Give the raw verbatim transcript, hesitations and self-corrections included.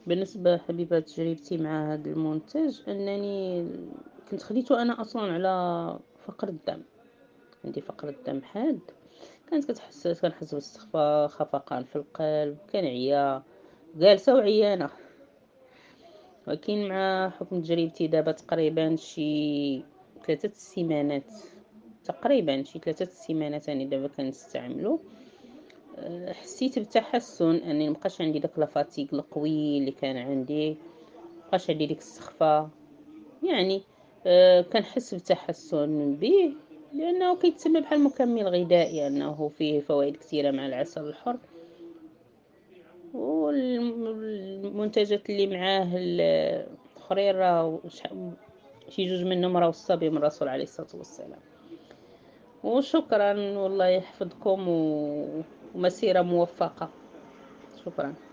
بالنسبة حبيبة تجربتي مع هذا المنتج أنني كنت خديته أنا أصلا على فقر الدم. عندي فقر الدم حاد، كانت كتحس كنحس باستخفاء خفقان في القلب، كنعيا جالسة وعيانة. ولكن مع حكم تجربتي دابا تقريبا شي ثلاثة السيمانات، تقريبا شي ثلاثة السيمانات يعني دابا كنستعملو، حسيت بتحسن، اني مبقاش عندي داك لافاتيك القوي اللي كان عندي، مبقاش عندي ديك السخفه يعني. أه كنحس بتحسن به، لانه كيتسمى بحال مكمل غذائي، انه فيه فوائد كثيره مع العسل الحر. والمنتجات اللي معاه الاخرين راه شي جوج منهم راه الصبي من الرسول عليه الصلاه والسلام. وشكرا والله يحفظكم، ومسيره موفقه. شكرا.